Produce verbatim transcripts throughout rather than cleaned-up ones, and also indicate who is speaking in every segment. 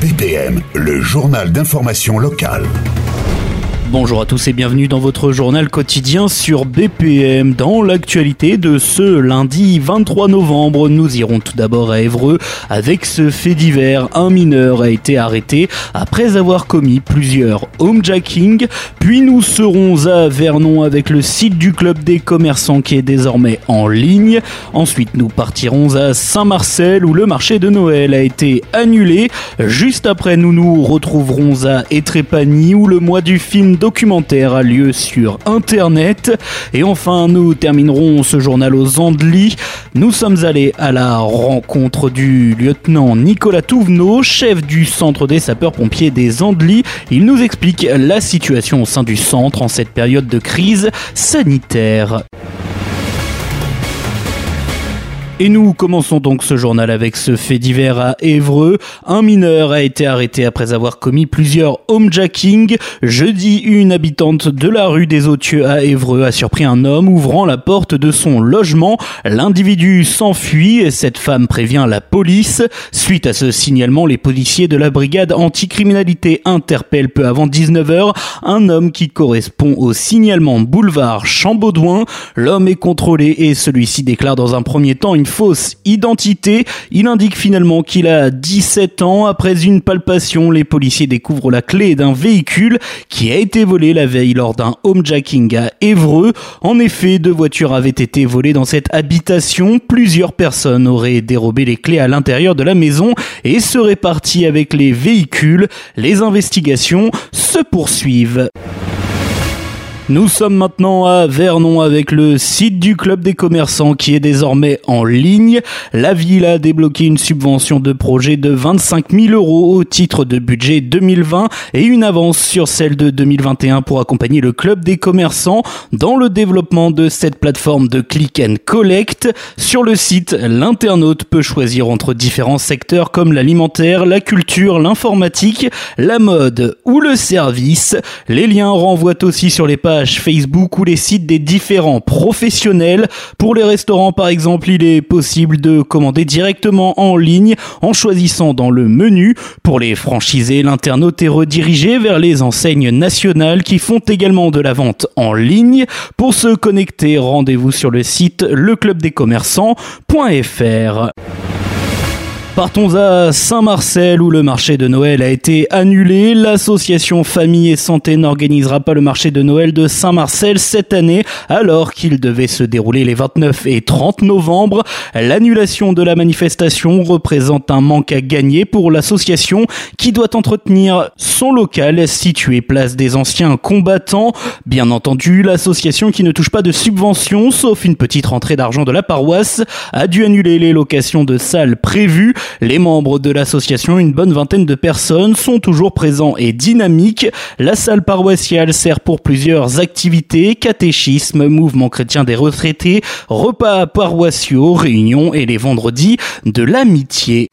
Speaker 1: B P M, le journal d'information locale.
Speaker 2: Bonjour à tous et bienvenue dans votre journal quotidien sur B P M. Dans l'actualité de ce lundi vingt-trois novembre, nous irons tout d'abord à Évreux avec ce fait divers. Un mineur a été arrêté après avoir commis plusieurs homejacking. Puis nous serons à Vernon avec le site du club des commerçants qui est désormais en ligne. Ensuite, nous partirons à Saint-Marcel où le marché de Noël a été annulé. Juste après, nous nous retrouverons à Étrépagny où le mois du film documentaire a lieu sur internet. Et enfin, nous terminerons ce journal aux Andelys. Nous sommes allés à la rencontre du lieutenant Nicolas Touvenot, chef du centre des sapeurs-pompiers des Andelys. Il nous explique la situation au sein du centre en cette période de crise sanitaire. Et nous commençons donc ce journal avec ce fait divers à Évreux. Un mineur a été arrêté après avoir commis plusieurs homejacking. Jeudi, une habitante de la rue des Autieux à Évreux a surpris un homme ouvrant la porte de son logement. L'individu s'enfuit et cette femme prévient la police. Suite à ce signalement, les policiers de la brigade anticriminalité interpellent peu avant dix-neuf heures un homme qui correspond au signalement boulevard Champbaudouin. L'homme est contrôlé et celui-ci déclare dans un premier temps une fausse identité. Il indique finalement qu'il a dix-sept ans. Après une palpation, les policiers découvrent la clé d'un véhicule qui a été volé la veille lors d'un homejacking à Évreux. En effet, deux voitures avaient été volées dans cette habitation. Plusieurs personnes auraient dérobé les clés à l'intérieur de la maison et seraient parties avec les véhicules. Les investigations se poursuivent. Nous sommes maintenant à Vernon avec le site du club des commerçants qui est désormais en ligne. La ville a débloqué une subvention de projet de vingt-cinq mille euros au titre de budget deux mille vingt et une avance sur celle de deux mille vingt et un pour accompagner le club des commerçants dans le développement de cette plateforme de click and collect. Sur le site, l'internaute peut choisir entre différents secteurs comme l'alimentaire, la culture, l'informatique, la mode ou le service. Les liens renvoient aussi sur les pages Facebook ou les sites des différents professionnels. Pour les restaurants par exemple, il est possible de commander directement en ligne en choisissant dans le menu. Pour les franchisés, l'internaute est redirigé vers les enseignes nationales qui font également de la vente en ligne. Pour se connecter, rendez-vous sur le site le club des commerçants point f r. Partons à Saint-Marcel où le marché de Noël a été annulé. L'association Famille et Santé n'organisera pas le marché de Noël de Saint-Marcel cette année alors qu'il devait se dérouler les vingt-neuf et trente novembre. L'annulation de la manifestation représente un manque à gagner pour l'association qui doit entretenir son local situé place des anciens combattants. Bien entendu, l'association qui ne touche pas de subvention sauf une petite rentrée d'argent de la paroisse a dû annuler les locations de salles prévues. Les membres de l'association, une bonne vingtaine de personnes, sont toujours présents et dynamiques. La salle paroissiale sert pour plusieurs activités, catéchisme, mouvement chrétien des retraités, repas paroissiaux, réunions et les vendredis de l'amitié.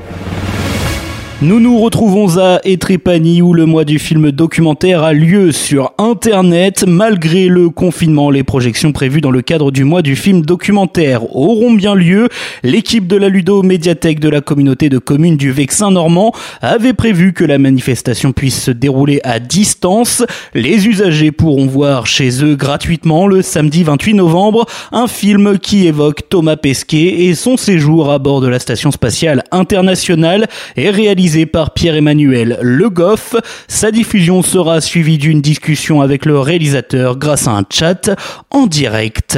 Speaker 2: Nous nous retrouvons à Étrépagny où le mois du film documentaire a lieu sur internet. Malgré le confinement, les projections prévues dans le cadre du mois du film documentaire auront bien lieu. L'équipe de la Ludo-Médiathèque de la communauté de communes du Vexin normand avait prévu que la manifestation puisse se dérouler à distance. Les usagers pourront voir chez eux gratuitement le samedi vingt-huit novembre un film qui évoque Thomas Pesquet et son séjour à bord de la station spatiale internationale et réalisé par Pierre-Emmanuel Le Goff. Sa diffusion sera suivie d'une discussion avec le réalisateur grâce à un chat en direct.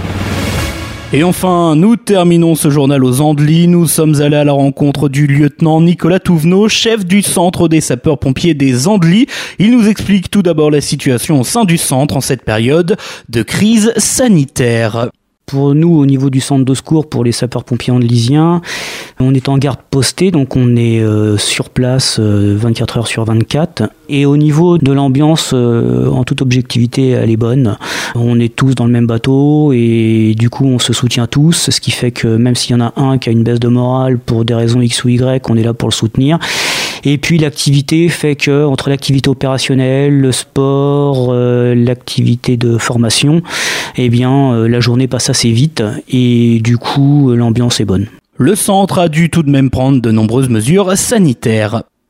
Speaker 2: Et enfin, nous terminons ce journal aux Andelys. Nous sommes allés à la rencontre du lieutenant Nicolas Touvenot, chef du centre des sapeurs-pompiers des Andelys. Il nous explique tout d'abord la situation au sein du centre en cette période de crise sanitaire.
Speaker 3: Pour nous, au niveau du centre de secours, pour les sapeurs-pompiers andelysiens, on est en garde postée, donc on est euh, sur place euh, vingt-quatre heures sur vingt-quatre. Et au niveau de l'ambiance, euh, en toute objectivité, elle est bonne. On est tous dans le même bateau et du coup, on se soutient tous, ce qui fait que même s'il y en a un qui a une baisse de morale pour des raisons X ou Y, on est là pour le soutenir. Et puis l'activité fait que, entre l'activité opérationnelle, le sport, euh, l'activité de formation, eh bien, euh, la journée passe assez vite et du coup, l'ambiance est bonne.
Speaker 2: Le centre a dû tout de même prendre de nombreuses mesures sanitaires.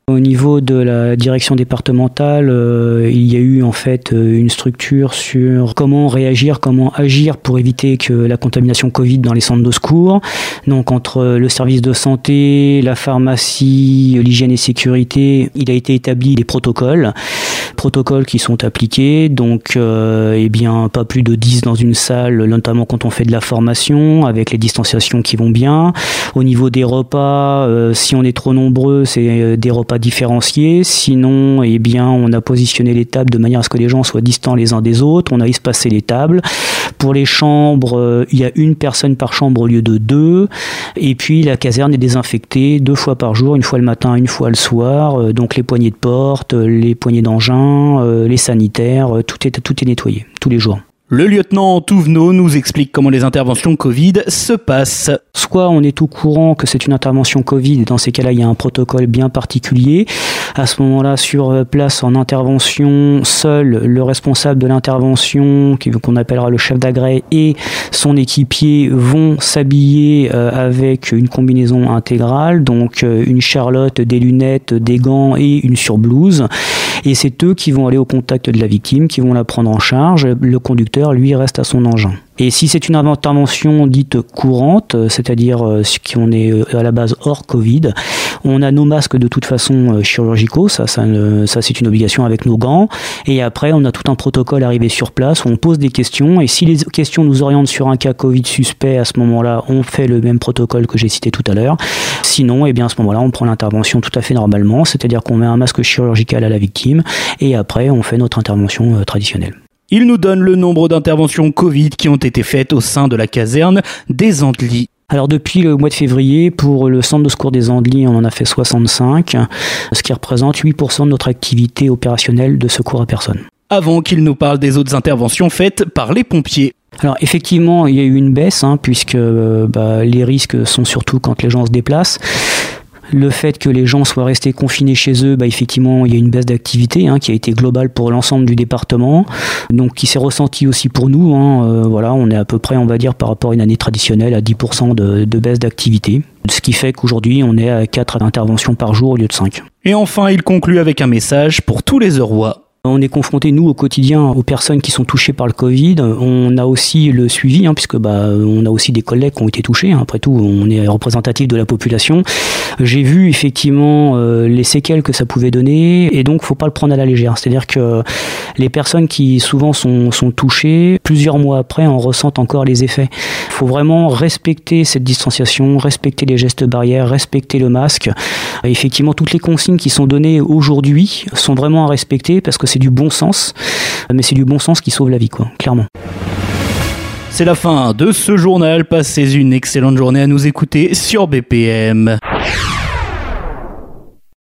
Speaker 3: Au niveau de la direction départementale, euh, il y a eu en fait une structure sur comment réagir, comment agir pour éviter que la contamination Covid dans les centres de secours. Donc entre le service de santé, la pharmacie, l'hygiène et sécurité, il a été établi des protocoles, protocoles qui sont appliqués. Donc euh, eh bien pas plus de dix dans une salle, notamment quand on fait de la formation, avec les distanciations qui vont bien. Au niveau des repas, euh, si on est trop nombreux, c'est des repas différenciés. Sinon, eh bien, on a positionné les tables de manière à ce que les gens soient distants les uns des autres. On a espacé les tables. Pour les chambres, euh, il y a une personne par chambre au lieu de deux. Et puis, la caserne est désinfectée deux fois par jour, une fois le matin, une fois le soir. Euh, donc, les poignées de porte, les poignées d'engin, euh, les sanitaires, euh, tout est, tout est nettoyé tous les jours.
Speaker 2: Le lieutenant Touvenot nous explique comment les interventions Covid se passent.
Speaker 3: Soit on est au courant que c'est une intervention Covid, et dans ces cas-là, il y a un protocole bien particulier. À ce moment-là, sur place en intervention, seul le responsable de l'intervention, qu'on appellera le chef d'agrès, et son équipier vont s'habiller avec une combinaison intégrale, donc une charlotte, des lunettes, des gants et une surblouse. Et c'est eux qui vont aller au contact de la victime, qui vont la prendre en charge. Le conducteur, lui, reste à son engin. Et si c'est une intervention dite courante, c'est-à-dire qu'on est à la base hors Covid, on a nos masques de toute façon chirurgicaux, ça, ça, ça c'est une obligation avec nos gants. Et après, on a tout un protocole arrivé sur place où on pose des questions. Et si les questions nous orientent sur un cas Covid suspect, à ce moment-là, on fait le même protocole que j'ai cité tout à l'heure. Sinon, eh bien, à ce moment-là, on prend l'intervention tout à fait normalement, c'est-à-dire qu'on met un masque chirurgical à la victime et après, on fait notre intervention euh, traditionnelle.
Speaker 2: Il nous donne le nombre d'interventions Covid qui ont été faites au sein de la caserne des Andelys.
Speaker 3: Alors depuis le mois de février, pour le centre de secours des Andelys, on en a fait soixante-cinq, ce qui représente huit pour cent de notre activité opérationnelle de secours à personne.
Speaker 2: Avant qu'il nous parle des autres interventions faites par les pompiers.
Speaker 3: Alors effectivement, il y a eu une baisse, hein, puisque euh, bah, les risques sont surtout quand les gens se déplacent. Le fait que les gens soient restés confinés chez eux, bah effectivement, il y a une baisse d'activité hein, qui a été globale pour l'ensemble du département, donc qui s'est ressentie aussi pour nous. Hein, euh, voilà, on est à peu près, on va dire, par rapport à une année traditionnelle, à dix pour cent de, de baisse d'activité. Ce qui fait qu'aujourd'hui, on est à quatre interventions par jour au lieu de cinq.
Speaker 2: Et enfin, il conclut avec un message pour tous les Eurois.
Speaker 3: On est confronté, nous, au quotidien, aux personnes qui sont touchées par le Covid. On a aussi le suivi, hein, puisque bah, on a aussi des collègues qui ont été touchés. Hein. Après tout, on est représentatif de la population. J'ai vu effectivement euh, les séquelles que ça pouvait donner, et donc, faut pas le prendre à la légère. C'est-à-dire que les personnes qui souvent sont, sont touchées, plusieurs mois après, en ressentent encore les effets. Il faut vraiment respecter cette distanciation, respecter les gestes barrières, respecter le masque. Et effectivement, toutes les consignes qui sont données aujourd'hui sont vraiment à respecter, parce que c'est du bon sens, mais c'est du bon sens qui sauve la vie, quoi, clairement.
Speaker 2: C'est la fin de ce journal. Passez une excellente journée à nous écouter sur B P M.